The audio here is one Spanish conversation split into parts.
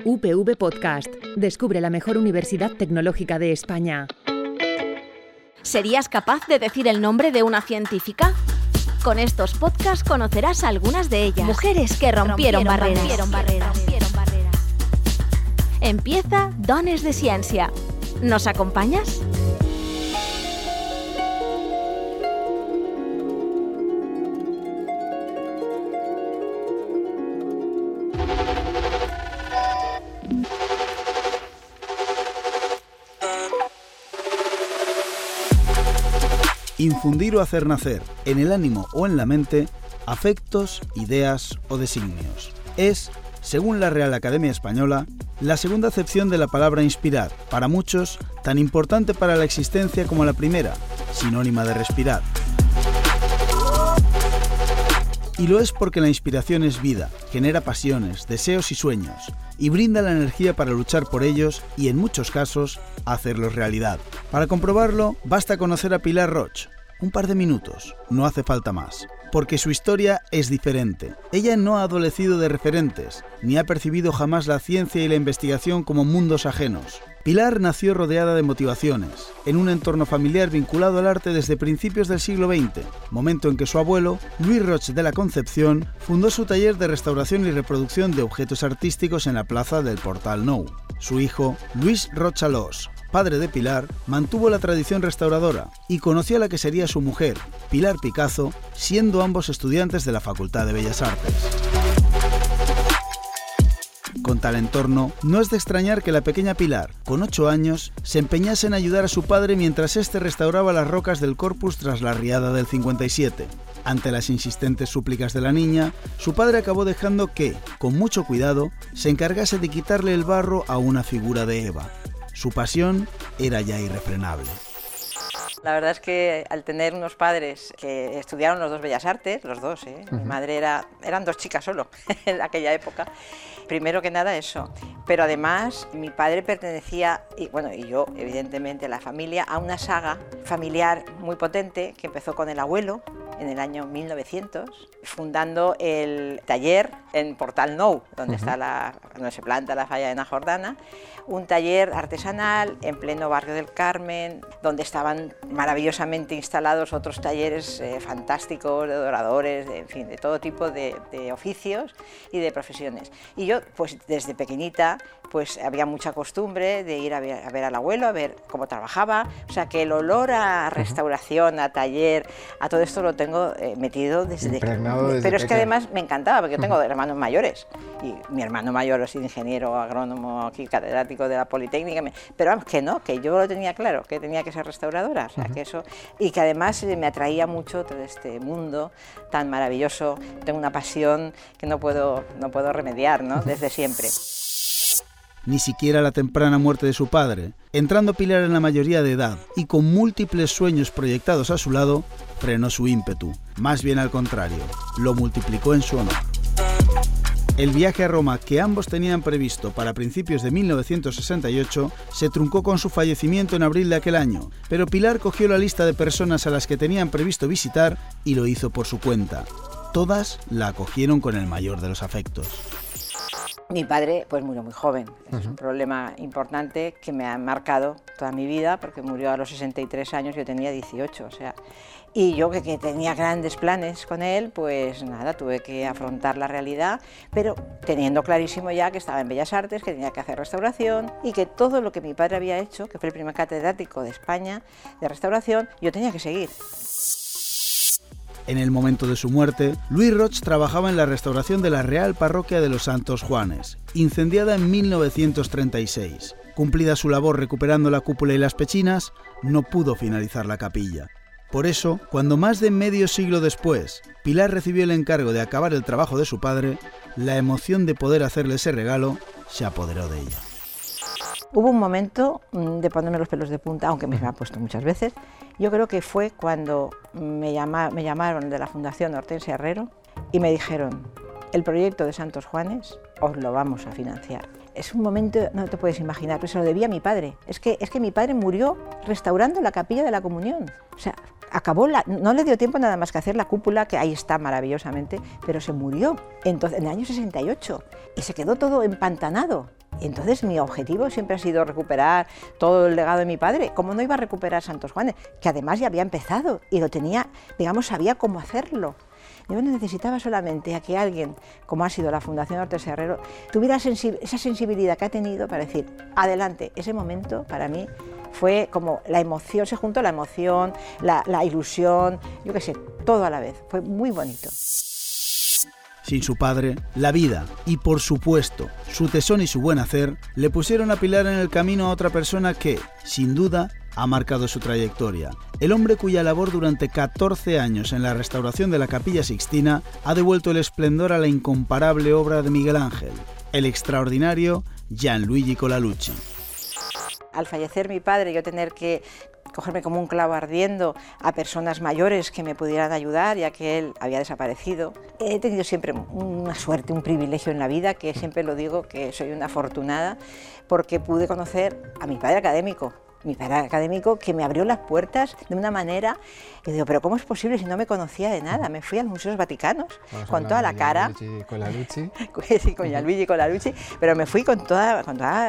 UPV Podcast. Descubre la mejor universidad tecnológica de España. ¿Serías capaz de decir el nombre de una científica? Con estos podcasts conocerás algunas de ellas. Mujeres que rompieron barreras. Empieza Dones de Ciencia. ¿Nos acompañas? Infundir o hacer nacer, en el ánimo o en la mente, afectos, ideas o designios. Es, según la Real Academia Española, la segunda acepción de la palabra inspirar, para muchos tan importante para la existencia como la primera, sinónima de respirar. Y lo es porque la inspiración es vida, genera pasiones, deseos y sueños, y brinda la energía para luchar por ellos y, en muchos casos, hacerlos realidad. Para comprobarlo, basta conocer a Pilar Roig. Un par de minutos, no hace falta más. Porque su historia es diferente. Ella no ha adolecido de referentes, ni ha percibido jamás la ciencia y la investigación como mundos ajenos. Pilar nació rodeada de motivaciones, en un entorno familiar vinculado al arte desde principios del siglo XX, momento en que su abuelo, Luis Roig de la Concepción, fundó su taller de restauración y reproducción de objetos artísticos en la plaza del Portal Nou. Su hijo, Luis Roig Alós, padre de Pilar, mantuvo la tradición restauradora y conoció a la que sería su mujer, Pilar Picazo, siendo ambos estudiantes de la Facultad de Bellas Artes. Con tal entorno, no es de extrañar que la pequeña Pilar, con 8 años, se empeñase en ayudar a su padre mientras éste restauraba las rocas del Corpus tras la riada del 57. Ante las insistentes súplicas de la niña, su padre acabó dejando que, con mucho cuidado, se encargase de quitarle el barro a una figura de Eva. Su pasión era ya irrefrenable. La verdad es que al tener unos padres que estudiaron los dos Bellas Artes, los dos, Mi madre eran 2 chicas solo en aquella época. Primero que nada eso, pero además mi padre pertenecía, y yo evidentemente la familia, a una saga familiar muy potente que empezó con el abuelo en el año 1900, fundando el taller en Portal Nou, donde se planta la falla de Najordana, un taller artesanal en pleno barrio del Carmen, donde estaban maravillosamente instalados otros talleres fantásticos de doradores, de todo tipo de oficios y de profesiones. Y yo, pues desde pequeñita, pues había mucha costumbre de ir a ver al abuelo, a ver cómo trabajaba, o sea que el olor a restauración, a taller, a todo esto lo tengo metido desde pero es que además me encantaba, porque yo tengo hermanos mayores, y mi hermano mayor es ingeniero agrónomo, aquí catedrático de la Politécnica, pero vamos, que yo lo tenía claro, que tenía que ser restauradora, o sea que eso, y que además me atraía mucho todo este mundo tan maravilloso. Tengo una pasión que no puedo remediar, ¿no? Desde siempre. Ni siquiera la temprana muerte de su padre, entrando Pilar en la mayoría de edad y con múltiples sueños proyectados a su lado, frenó su ímpetu. Más bien al contrario, lo multiplicó en su honor. El viaje a Roma que ambos tenían previsto para principios de 1968 se truncó con su fallecimiento en abril de aquel año, pero Pilar cogió la lista de personas a las que tenían previsto visitar y lo hizo por su cuenta. Todas la acogieron con el mayor de los afectos. Mi padre pues murió muy joven, es un problema importante que me ha marcado toda mi vida, porque murió a los 63 años, yo tenía 18, o sea, y yo que tenía grandes planes con él, pues nada, tuve que afrontar la realidad, pero teniendo clarísimo ya que estaba en Bellas Artes, que tenía que hacer restauración y que todo lo que mi padre había hecho, que fue el primer catedrático de España de restauración, yo tenía que seguir. En el momento de su muerte, Luis Roig trabajaba en la restauración de la Real Parroquia de los Santos Juanes, incendiada en 1936. Cumplida su labor recuperando la cúpula y las pechinas, no pudo finalizar la capilla. Por eso, cuando más de medio siglo después, Pilar recibió el encargo de acabar el trabajo de su padre, la emoción de poder hacerle ese regalo se apoderó de ella. Hubo un momento de ponerme los pelos de punta, aunque me ha puesto muchas veces. Yo creo que fue cuando me llamaron de la Fundación Hortensia Herrero y me dijeron: el proyecto de Santos Juanes os lo vamos a financiar. Es un momento, no te puedes imaginar, pero se lo debía a mi padre. Es que mi padre murió restaurando la capilla de la Comunión. O sea, no le dio tiempo nada más que hacer la cúpula, que ahí está maravillosamente, pero se murió en el año 68 y se quedó todo empantanado. Entonces mi objetivo siempre ha sido recuperar todo el legado de mi padre. ¿Cómo no iba a recuperar Santos Juanes? Que además ya había empezado y lo tenía, digamos, sabía cómo hacerlo. Yo necesitaba solamente a que alguien, como ha sido la Fundación Hortense Herrero, tuviera esa sensibilidad que ha tenido para decir, adelante. Ese momento para mí fue como la emoción, se juntó la emoción, la ilusión, yo qué sé, todo a la vez. Fue muy bonito. Sin su padre, la vida y, por supuesto, su tesón y su buen hacer le pusieron a Pilar en el camino a otra persona que, sin duda, ha marcado su trayectoria. El hombre cuya labor durante 14 años en la restauración de la Capilla Sixtina ha devuelto el esplendor a la incomparable obra de Miguel Ángel, el extraordinario Gianluigi Colalucci. Al fallecer mi padre, yo tener que cogerme como un clavo ardiendo a personas mayores que me pudieran ayudar, ya que él había desaparecido. He tenido siempre una suerte, un privilegio en la vida, que siempre lo digo, que soy una afortunada, porque pude conocer a mi padre académico. Mi padre académico que me abrió las puertas de una manera que digo, pero ¿cómo es posible si no me conocía de nada? Me fui a los museos vaticanos con toda la cara. Colalucci. Sí, con Gianluigi Colalucci, pero me fui con toda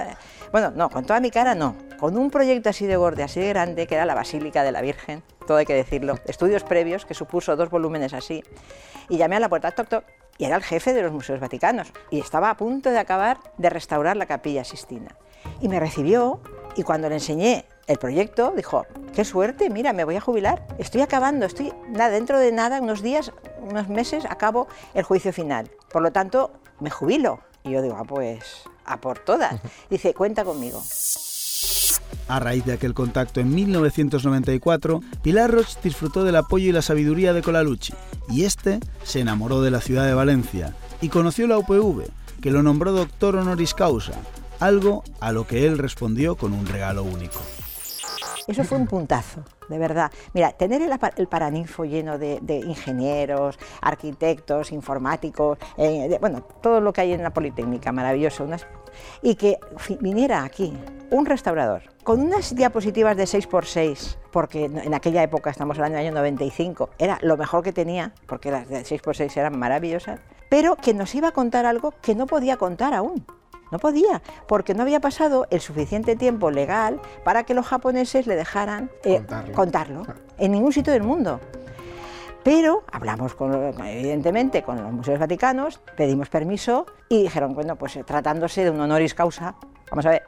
mi cara no, con un proyecto así de borde, así de grande, que era la Basílica de la Virgen, todo hay que decirlo, estudios previos, que supuso 2 volúmenes así, y llamé a la puerta, toc, toc, y era el jefe de los museos vaticanos, y estaba a punto de acabar de restaurar la Capilla Sixtina, y me recibió. Y cuando le enseñé el proyecto, dijo, qué suerte, mira, me voy a jubilar. Estoy acabando, dentro de nada, unos días, unos meses, acabo el juicio final. Por lo tanto, me jubilo. Y yo digo, pues, a por todas. Dice, cuenta conmigo. A raíz de aquel contacto en 1994, Pilar Roig disfrutó del apoyo y la sabiduría de Colalucci, y este se enamoró de la ciudad de Valencia y conoció la UPV, que lo nombró doctor honoris causa, algo a lo que él respondió con un regalo único. Eso fue un puntazo, de verdad. Mira, tener el Paraninfo lleno de ingenieros, arquitectos, informáticos, todo lo que hay en la Politécnica, maravilloso. Y que viniera aquí un restaurador con unas diapositivas de 6x6, porque en aquella época, estamos hablando del año 95, era lo mejor que tenía, porque las de 6x6 eran maravillosas, pero que nos iba a contar algo que no podía contar aún. No podía, porque no había pasado el suficiente tiempo legal para que los japoneses le dejaran contarlo en ningún sitio del mundo. Pero hablamos evidentemente con los museos vaticanos, pedimos permiso y dijeron, bueno, pues tratándose de un honoris causa, vamos a ver,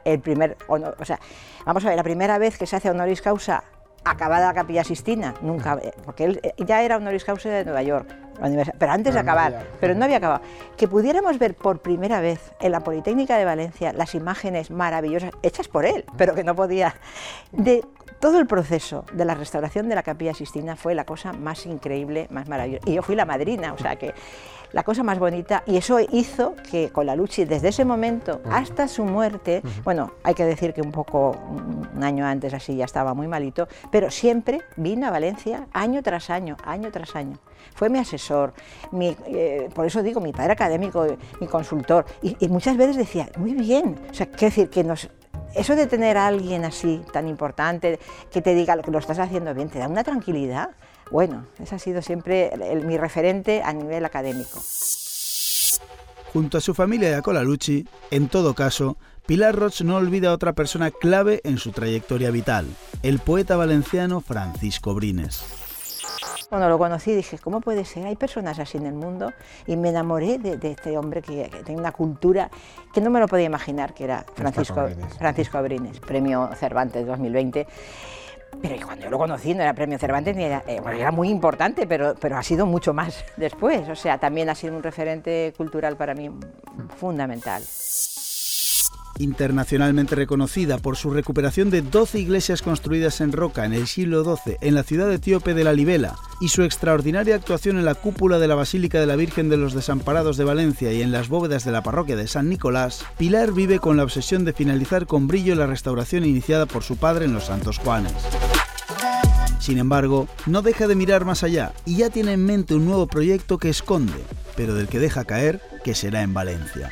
la primera vez que se hace honoris causa acabada la Capilla Sixtina, nunca, porque él ya era honoris causa de Nueva York, pero antes de acabar, pero no había acabado. Que pudiéramos ver por primera vez en la Politécnica de Valencia las imágenes maravillosas, hechas por él, pero que no podía, de todo el proceso de la restauración de la Capilla Sixtina fue la cosa más increíble, más maravillosa. Y yo fui la madrina, o sea que la cosa más bonita, y eso hizo que Colalucci, desde ese momento hasta su muerte, bueno, hay que decir que un año antes así ya estaba muy malito, pero siempre vino a Valencia año tras año, año tras año. Fue mi asesor, por eso digo, mi padre académico, mi consultor, y muchas veces decía, muy bien, o sea, quiero decir que eso de tener a alguien así, tan importante, que te diga que lo estás haciendo bien, te da una tranquilidad. Bueno, ese ha sido siempre mi referente a nivel académico. Junto a su familia y a Colalucci, en todo caso, Pilar Roig no olvida a otra persona clave en su trayectoria vital, el poeta valenciano Francisco Brines. Cuando lo conocí dije, ¿cómo puede ser? Hay personas así en el mundo, y me enamoré de este hombre que tenía una cultura que no me lo podía imaginar, que era Francisco Brines, Premio Cervantes 2020. Pero cuando yo lo conocí no era Premio Cervantes, ni era muy importante, pero ha sido mucho más después. O sea, también ha sido un referente cultural para mí fundamental. Internacionalmente reconocida por su recuperación de 12 iglesias construidas en roca en el siglo XII en la ciudad etíope de La Libela y su extraordinaria actuación en la cúpula de la Basílica de la Virgen de los Desamparados de Valencia y en las bóvedas de la parroquia de San Nicolás, Pilar vive con la obsesión de finalizar con brillo la restauración iniciada por su padre en los Santos Juanes. Sin embargo, no deja de mirar más allá y ya tiene en mente un nuevo proyecto que esconde, pero del que deja caer que será en Valencia.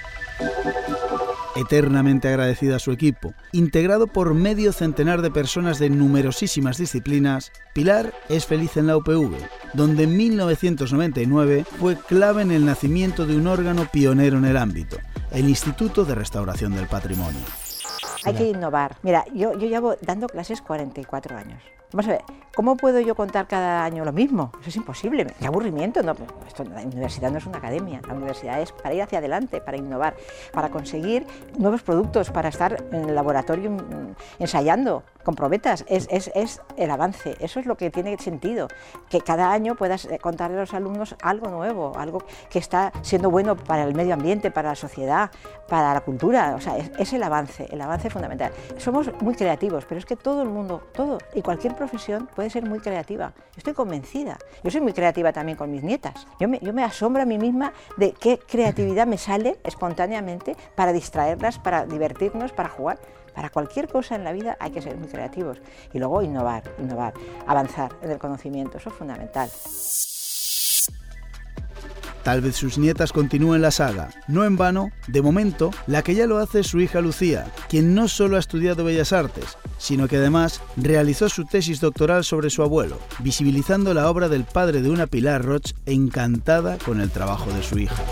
Eternamente agradecida a su equipo, integrado por medio centenar de personas de numerosísimas disciplinas, Pilar es feliz en la UPV, donde en 1999 fue clave en el nacimiento de un órgano pionero en el ámbito, el Instituto de Restauración del Patrimonio. Hay que innovar. Mira, yo llevo dando clases 44 años. Vamos a ver, ¿cómo puedo yo contar cada año lo mismo? Eso es imposible, qué aburrimiento. No, la universidad no es una academia, la universidad es para ir hacia adelante, para innovar, para conseguir nuevos productos, para estar en el laboratorio ensayando con probetas. Es el avance, eso es lo que tiene sentido, que cada año puedas contarle a los alumnos algo nuevo, algo que está siendo bueno para el medio ambiente, para la sociedad, para la cultura. O sea, es el avance fundamental. Somos muy creativos, pero es que todo el mundo, todo y cualquier profesión puede ser muy creativa. Yo estoy convencida. Yo soy muy creativa también con mis nietas. Yo me asombro a mí misma de qué creatividad me sale espontáneamente para distraerlas, para divertirnos, para jugar. Para cualquier cosa en la vida hay que ser muy creativos. Y luego innovar, avanzar en el conocimiento. Eso es fundamental. Tal vez sus nietas continúen la saga. No en vano, de momento, la que ya lo hace es su hija Lucía, quien no solo ha estudiado Bellas Artes, sino que además realizó su tesis doctoral sobre su abuelo, visibilizando la obra del padre de una Pilar Roig encantada con el trabajo de su hija.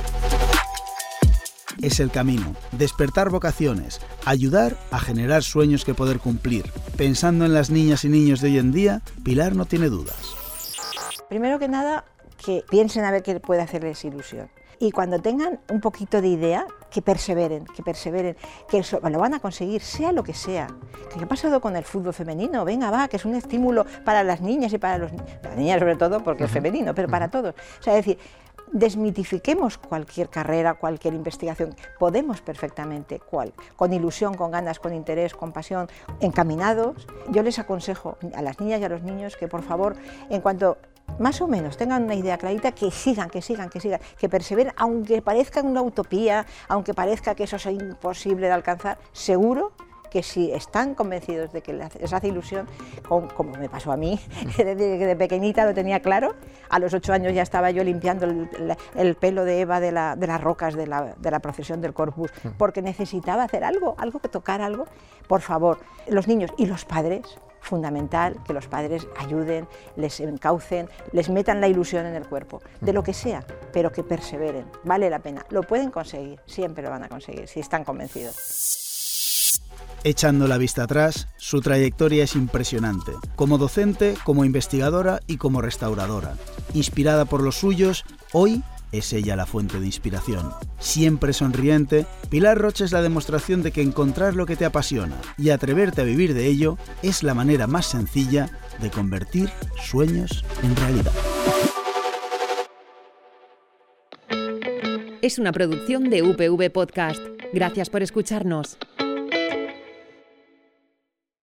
Es el camino, despertar vocaciones, ayudar a generar sueños que poder cumplir. Pensando en las niñas y niños de hoy en día, Pilar no tiene dudas. Primero que nada, que piensen a ver qué puede hacerles ilusión. Y cuando tengan un poquito de idea, que perseveren, que eso lo van a conseguir, sea lo que sea. ¿Qué ha pasado con el fútbol femenino? Venga, va, que es un estímulo para las niñas y para las niñas sobre todo, porque es femenino, pero para todos. O sea, es decir, desmitifiquemos cualquier carrera, cualquier investigación. Podemos perfectamente, con ilusión, con ganas, con interés, con pasión, encaminados. Yo les aconsejo a las niñas y a los niños que, por favor, en cuanto más o menos tengan una idea clarita, que sigan, que perseveren, aunque parezca una utopía, aunque parezca que eso es imposible de alcanzar, seguro que si están convencidos de que les hace ilusión, como me pasó a mí, de pequeñita lo tenía claro, a los 8 años ya estaba yo limpiando el pelo de Eva de las rocas de la procesión del Corpus, porque necesitaba hacer algo que tocar algo. Por favor, los niños y los padres, fundamental que los padres ayuden, les encaucen, les metan la ilusión en el cuerpo, de lo que sea, pero que perseveren, vale la pena, lo pueden conseguir, siempre lo van a conseguir, si están convencidos. Echando la vista atrás, su trayectoria es impresionante, como docente, como investigadora y como restauradora. Inspirada por los suyos, hoy es ella la fuente de inspiración. Siempre sonriente, Pilar Roig es la demostración de que encontrar lo que te apasiona y atreverte a vivir de ello es la manera más sencilla de convertir sueños en realidad. Es una producción de UPV Podcast. Gracias por escucharnos.